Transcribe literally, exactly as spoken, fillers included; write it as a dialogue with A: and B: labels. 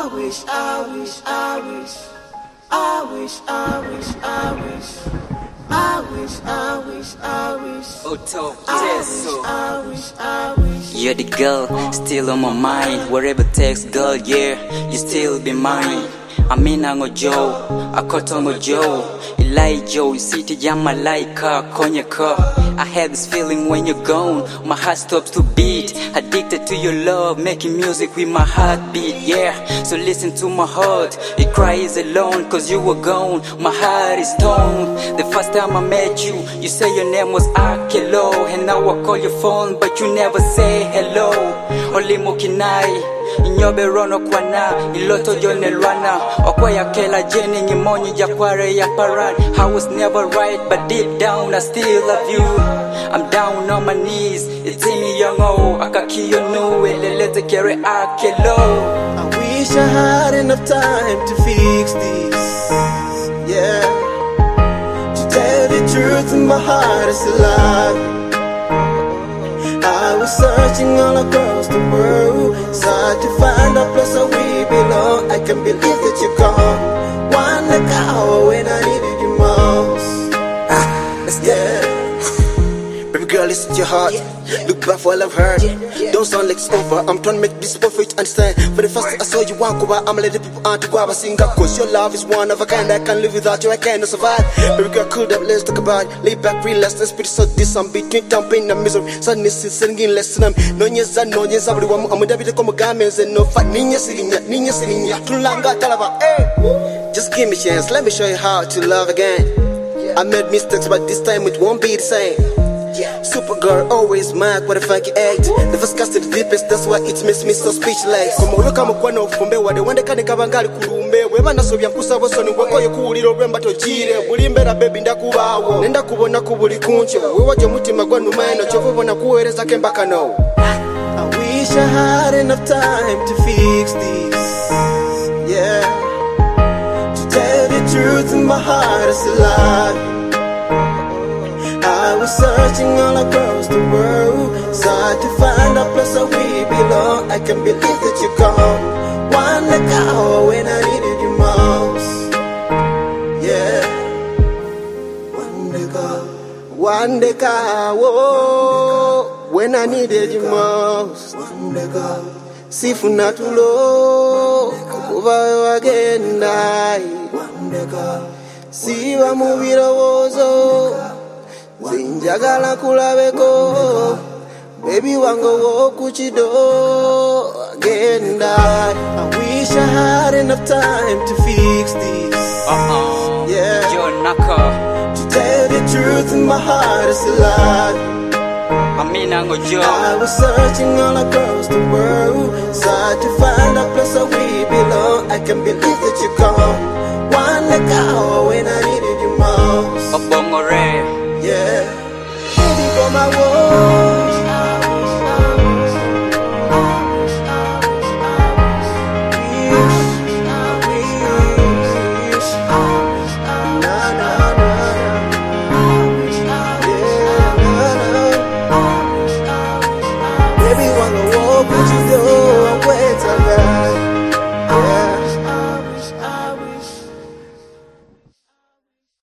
A: wish, I wish, I wish, I wish, I wish, I wish, I wish, I wish, I wish,
B: Otto,
A: I
B: Tesso.
A: wish, I wish, I wish.
B: You're the girl, still on my mind. Wherever takes, girl, yeah, you still be mine. I'm in a Joe, I caught on Joe. Elijah, city jama like car, konye car. I had this feeling when you're gone, my heart stops to beat. Addicted to your love, making music with my heartbeat, yeah. So listen to my heart, it cries alone, cause you were gone. My heart is torn. The first time I met you, you say your name was Akelo. And now I call your phone, but you never say hello. Only mokinai Nyobe rono kwana, iloto jone lwana. Okwaya kela jeni ngimonyi jakware ya paran. I was never right, but deep down I still love you. I'm down on my knees, it's in me young oh. Akakiyo no, elelete kere akelo.
C: I wish I had enough time to fix this, yeah. To tell the truth in my heart is alive. I was searching all across the world, sought to find a place where we belong. I can't believe that you're gone. One like hour when I needed you most. Ah, let's get it. Baby girl, listen to your heart. Look back for all I've heard. Don't sound like it's over. I'm trying to make this sport for you to understand. For the first time I saw you walk over, I'ma let the people on to go out sing up. Cause your love is one of a kind. I can't live without you, I cannot survive. Baby girl, cool up, let's talk about it. Lay back, relax, let's put so this I'm between pain and misery. Sadness is singing less than I'm no yes and no yes. I'm a deputy come garments and no fat niña sitting yet, niña sitting yet. Tulanga talaba, eh. Just give me a chance, let me show you how to love again. I made mistakes, but this time it won't be the same. Supergirl always mad, what a funky act. The first cast to the deepest, that's why it makes me so speechless. Como uloka mukwana ufumbe wade wande kane kabangali kulumbe. Weba nasobya nkusabo soni ngwakoye kuwuliro lwemba tojire. Bulimbera baby ndakubawo. Nenda kubona kubuli kuncho. Wewaje mutima gwa numaino chovubona kuwereza kembaka no. I wish I had enough time to fix this, yeah. To tell the truth in my heart is alive. I was searching all across the world, sought to find a place where we belong. I can't believe that you're gone. One like hour when I needed you most, yeah. One like hour, one like hour when I needed you most. One like hour, sifuna tulo kuva again die. One like hour, siwa mubiro wozo. Zinjagala kulabeko, baby wango wo kuchido again die. I wish I had enough time to fix this,
B: Uh-oh,
C: yeah.
B: Joe Naka.
C: To tell the truth in my heart is alive.
B: I'm in a Joe.
C: I was searching all across the world, sought to find a place where we belong. I can't believe that you're gone. One like hour when I needed you most.
B: Obongore.
C: Yeah, baby, go my way.